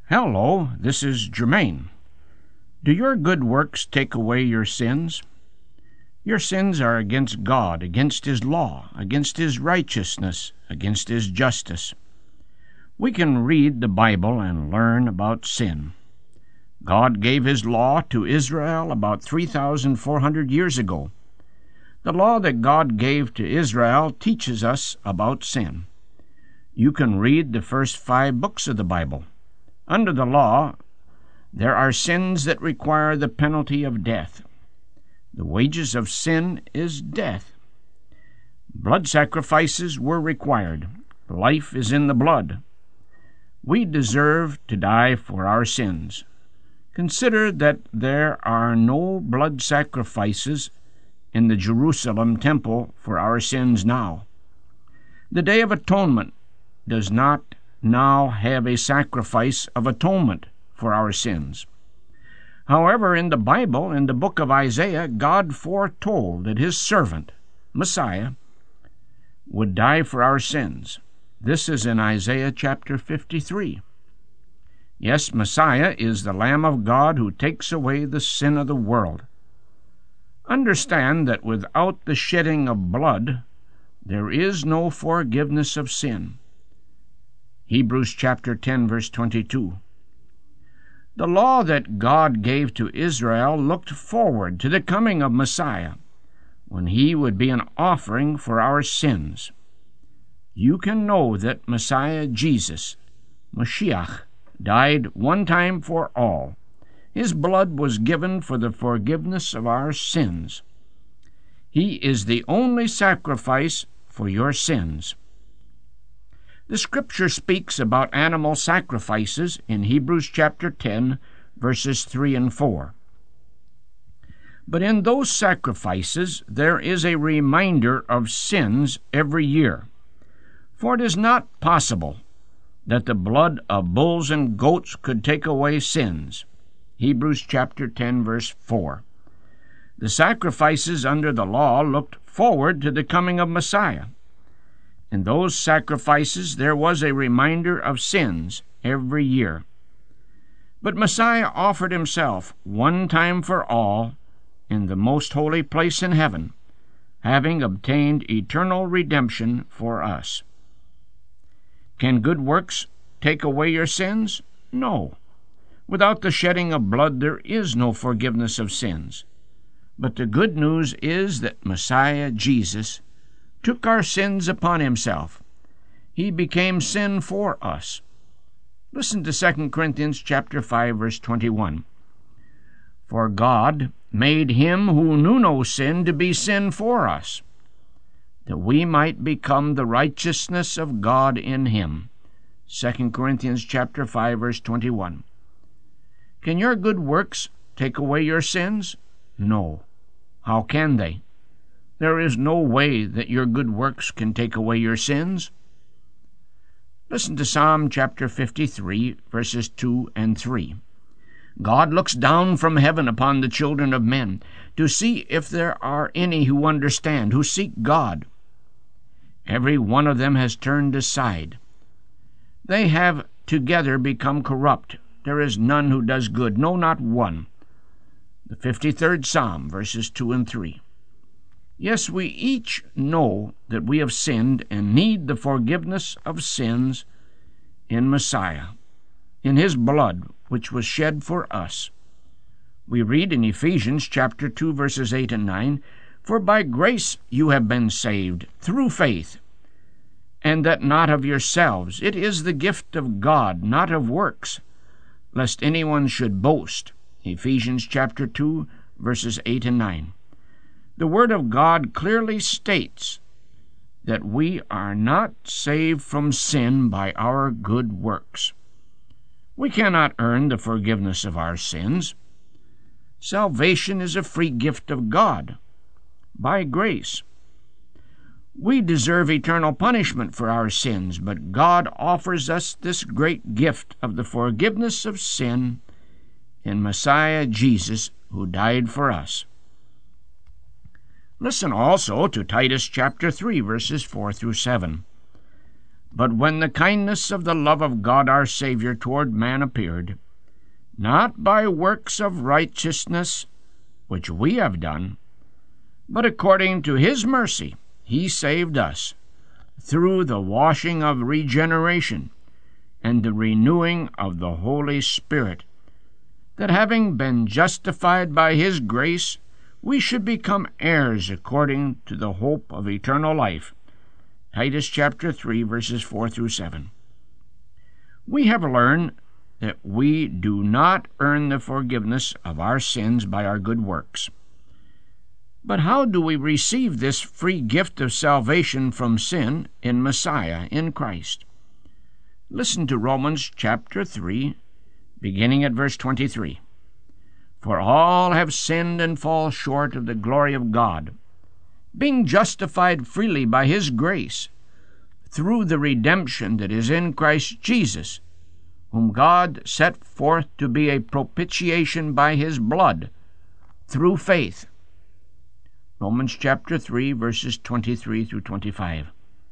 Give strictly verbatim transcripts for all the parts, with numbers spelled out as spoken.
Hello, this is Germain. Do your good works take away your sins? Your sins are against God, against His law, against His righteousness, against His justice. We can read the Bible and learn about sin. God gave His law to Israel about three thousand four hundred years ago. The law that God gave to Israel teaches us about sin. You can read the first five books of the Bible. Under the law, there are sins that require the penalty of death. The wages of sin is death. Blood sacrifices were required. Life is in the blood. We deserve to die for our sins. Consider that there are no blood sacrifices in the Jerusalem temple for our sins now. The Day of Atonement does not now have a sacrifice of atonement for our sins. However, in the Bible, in the book of Isaiah, God foretold that His servant, Messiah, would die for our sins. This is in Isaiah chapter fifty-three. Yes, Messiah is the Lamb of God who takes away the sin of the world. Understand that without the shedding of blood, there is no forgiveness of sin. Hebrews chapter ten, verse twenty-two. The law that God gave to Israel looked forward to the coming of Messiah, when He would be an offering for our sins. You can know that Messiah Jesus, Mashiach, died one time for all. His blood was given for the forgiveness of our sins. He is the only sacrifice for your sins. The Scripture speaks about animal sacrifices in Hebrews chapter ten, verses three and four. But in those sacrifices there is a reminder of sins every year. For it is not possible that the blood of bulls and goats could take away sins. Hebrews chapter ten, verse four. The sacrifices under the law looked forward to the coming of Messiah. In those sacrifices there was a reminder of sins every year. But Messiah offered Himself one time for all in the most holy place in heaven, having obtained eternal redemption for us. Can good works take away your sins? No. Without the shedding of blood there is no forgiveness of sins. But the good news is that Messiah Jesus took our sins upon Himself. He became sin for us. Listen to Second Corinthians chapter five, verse twenty-one. For God made Him who knew no sin to be sin for us, that we might become the righteousness of God in Him. Second Corinthians chapter five, verse twenty-one. Can your good works take away your sins? No. How can they? There is no way that your good works can take away your sins. Listen to Psalm chapter fifty-three, verses two and three. God looks down from heaven upon the children of men to see if there are any who understand, who seek God. Every one of them has turned aside. They have together become corrupt. There is none who does good, no, not one. The fifty-third Psalm, verses two and three. Yes, we each know that we have sinned and need the forgiveness of sins in Messiah, in His blood, which was shed for us. We read in Ephesians chapter two, verses eight and nine, For by grace you have been saved, through faith, and that not of yourselves. It is the gift of God, not of works, lest anyone should boast. Ephesians chapter two, verses eight and nine. The Word of God clearly states that we are not saved from sin by our good works. We cannot earn the forgiveness of our sins. Salvation is a free gift of God, by grace. We deserve eternal punishment for our sins, but God offers us this great gift of the forgiveness of sin in Messiah Jesus, who died for us. Listen also to Titus chapter three, verses four through seven. But when the kindness of the love of God our Saviour toward man appeared, not by works of righteousness which we have done, but according to his mercy he saved us, through the washing of regeneration and the renewing of the Holy Spirit, that having been justified by his grace, we should become heirs according to the hope of eternal life. Titus chapter three, verses four through seven. We have learned that we do not earn the forgiveness of our sins by our good works. But how do we receive this free gift of salvation from sin in Messiah, in Christ? Listen to Romans chapter three, beginning at verse twenty-three. For all have sinned and fall short of the glory of God, being justified freely by his grace, through the redemption that is in Christ Jesus, whom God set forth to be a propitiation by his blood, through faith. Romans chapter three, verses twenty-three through twenty-five.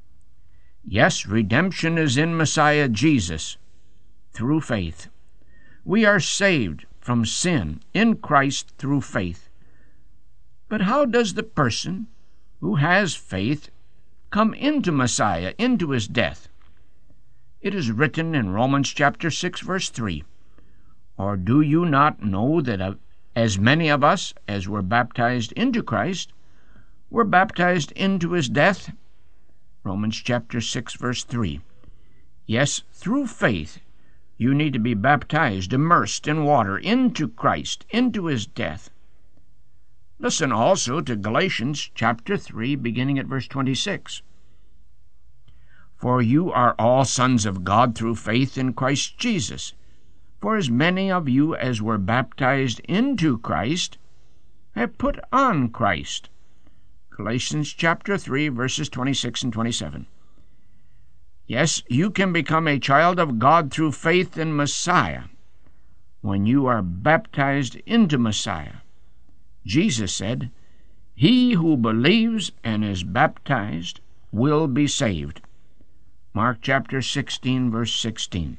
Yes, redemption is in Messiah Jesus, through faith. We are saved from sin in Christ through faith. But how does the person who has faith come into Messiah, into his death? It is written in Romans chapter six, verse three, Or do you not know that as many of us as were baptized into Christ were baptized into his death? Romans chapter six, verse three. Yes, through faith you need to be baptized, immersed in water, into Christ, into his death. Listen also to Galatians chapter three, beginning at verse twenty-six. For you are all sons of God through faith in Christ Jesus. For as many of you as were baptized into Christ have put on Christ. Galatians chapter three, verses twenty-six and twenty-seven. Yes, you can become a child of God through faith in Messiah when you are baptized into Messiah. Jesus said, He who believes and is baptized will be saved. Mark chapter sixteen, verse sixteen.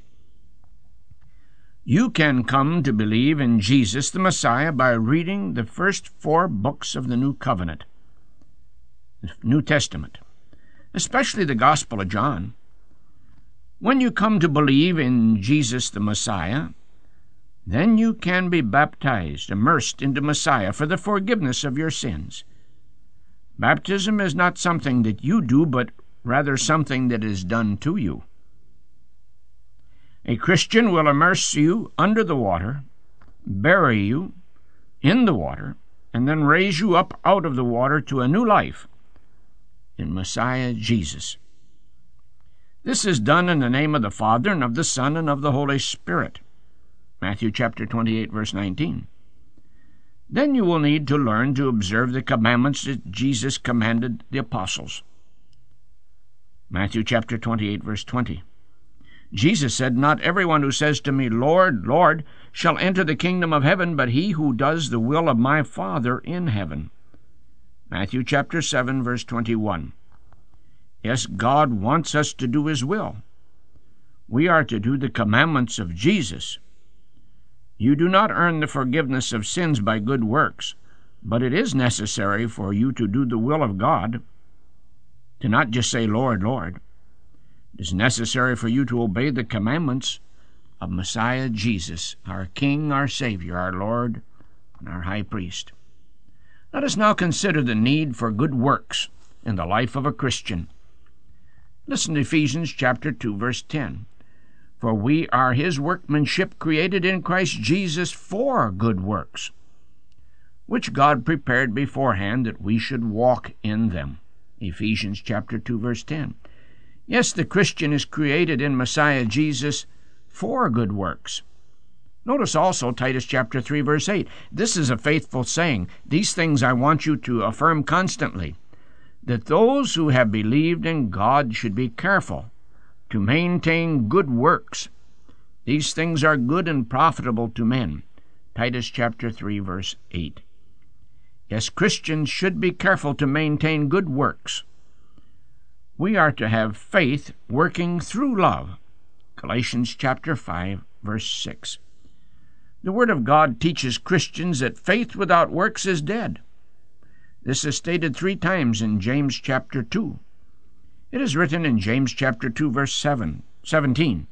You can come to believe in Jesus the Messiah by reading the first four books of the New Covenant, the New Testament, especially the Gospel of John. When you come to believe in Jesus the Messiah, then you can be baptized, immersed into Messiah for the forgiveness of your sins. Baptism is not something that you do, but rather something that is done to you. A Christian will immerse you under the water, bury you in the water, and then raise you up out of the water to a new life in Messiah Jesus. This is done in the name of the Father, and of the Son, and of the Holy Spirit. Matthew chapter twenty-eight, verse nineteen. Then you will need to learn to observe the commandments that Jesus commanded the apostles. Matthew chapter twenty-eight, verse twenty. Jesus said, Not everyone who says to me, Lord, Lord, shall enter the kingdom of heaven, but he who does the will of my Father in heaven. Matthew chapter seven, verse twenty-one. Yes, God wants us to do his will. We are to do the commandments of Jesus. You do not earn the forgiveness of sins by good works, but it is necessary for you to do the will of God, to not just say, Lord, Lord. It is necessary for you to obey the commandments of Messiah Jesus, our King, our Savior, our Lord, and our High Priest. Let us now consider the need for good works in the life of a Christian. Listen to Ephesians chapter two, verse ten. For we are his workmanship, created in Christ Jesus for good works, which God prepared beforehand that we should walk in them. Ephesians chapter two, verse ten. Yes, the Christian is created in Messiah Jesus for good works. Notice also Titus chapter three, verse eight. This is a faithful saying. These things I want you to affirm constantly, that those who have believed in God should be careful to maintain good works. These things are good and profitable to men. Titus chapter three, verse eight. Yes, Christians should be careful to maintain good works. We are to have faith working through love. Galatians chapter five, verse six. The Word of God teaches Christians that faith without works is dead. This is stated three times in James chapter two. It is written in James chapter two, verse seven, seventeen.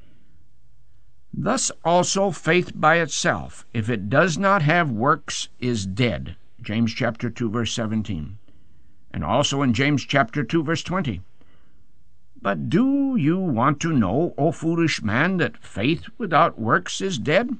Thus also faith by itself, if it does not have works, is dead. James chapter two, verse seventeen. And also in James chapter two, verse twenty. But do you want to know, O foolish man, that faith without works is dead?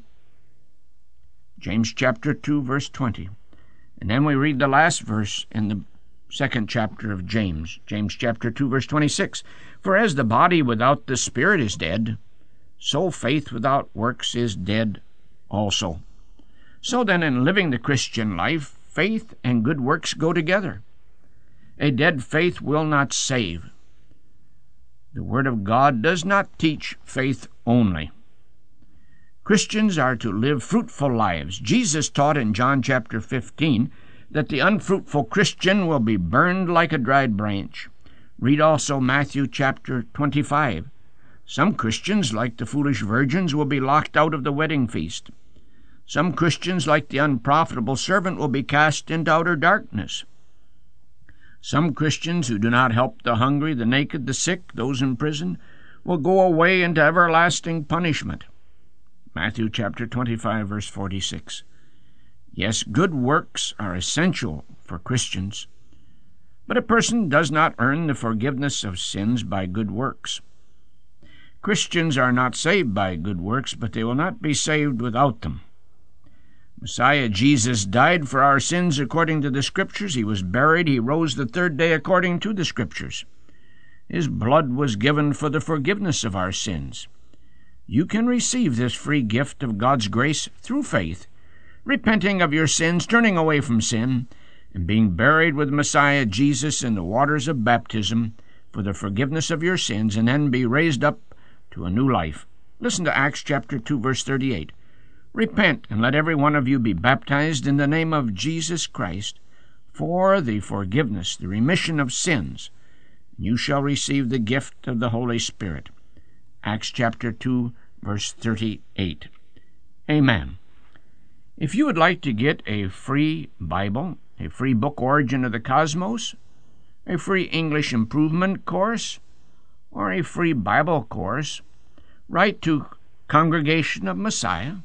James chapter two, verse twenty. And then we read the last verse in the second chapter of James, James chapter two, verse twenty-six. For as the body without the spirit is dead, so faith without works is dead also. So then, in living the Christian life, faith and good works go together. A dead faith will not save. The Word of God does not teach faith only. Christians are to live fruitful lives. Jesus taught in John chapter fifteen that the unfruitful Christian will be burned like a dried branch. Read also Matthew chapter twenty-five. Some Christians, like the foolish virgins, will be locked out of the wedding feast. Some Christians, like the unprofitable servant, will be cast into outer darkness. Some Christians who do not help the hungry, the naked, the sick, those in prison, will go away into everlasting punishment. Matthew chapter twenty-five, verse forty-six. Yes, good works are essential for Christians, but a person does not earn the forgiveness of sins by good works. Christians are not saved by good works, but they will not be saved without them. Messiah Jesus died for our sins according to the Scriptures. He was buried. He rose the third day according to the Scriptures. His blood was given for the forgiveness of our sins. You can receive this free gift of God's grace through faith, repenting of your sins, turning away from sin, and being buried with Messiah Jesus in the waters of baptism for the forgiveness of your sins, and then be raised up to a new life. Listen to Acts chapter two, verse thirty-eight. Repent, and let every one of you be baptized in the name of Jesus Christ for the forgiveness, the remission of sins. You shall receive the gift of the Holy Spirit. Acts chapter two, verse thirty-eight. Amen. If you would like to get a free Bible, a free book, Origin of the Cosmos, a free English Improvement course, or a free Bible course, write to Congregation of Messiah,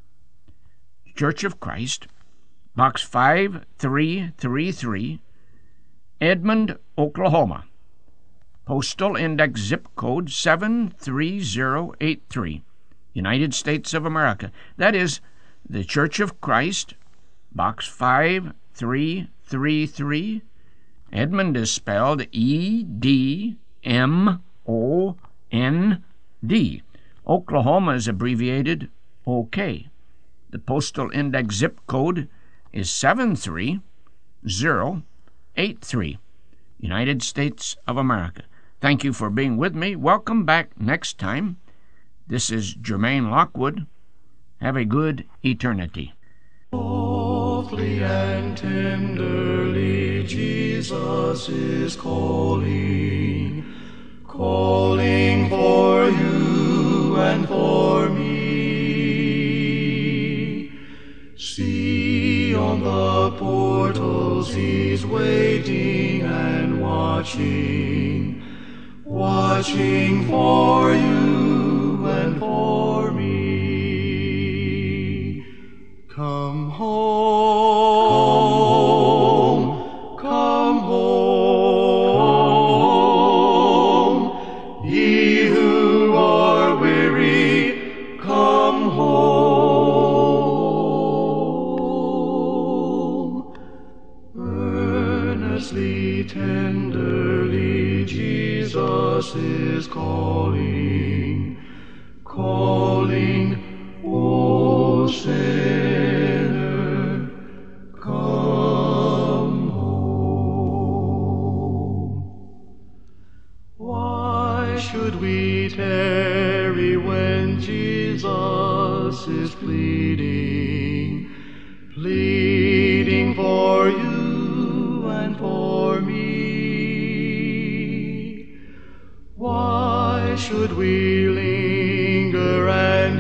Church of Christ, Box five three three three, Edmond, Oklahoma. Postal Index Zip Code seven three zero eight three, United States of America. That is the Church of Christ, Box five three three three. Edmond is spelled E D M O N D. Oklahoma is abbreviated O K. The postal index zip code is seven three zero eight three, United States of America. Thank you for being with me. Welcome back next time. This is Jermaine Lockwood. Have a good eternity. Softly and tenderly Jesus is calling, calling for you and for me. See on the portals he's waiting and watching, watching for you and for me. Come home, come home, ye who are weary, come home. Earnestly, tenderly, Jesus is calling, calling, O sinner, come home. Why should we tarry when Jesus is pleading, pleading for you and for me? should we lean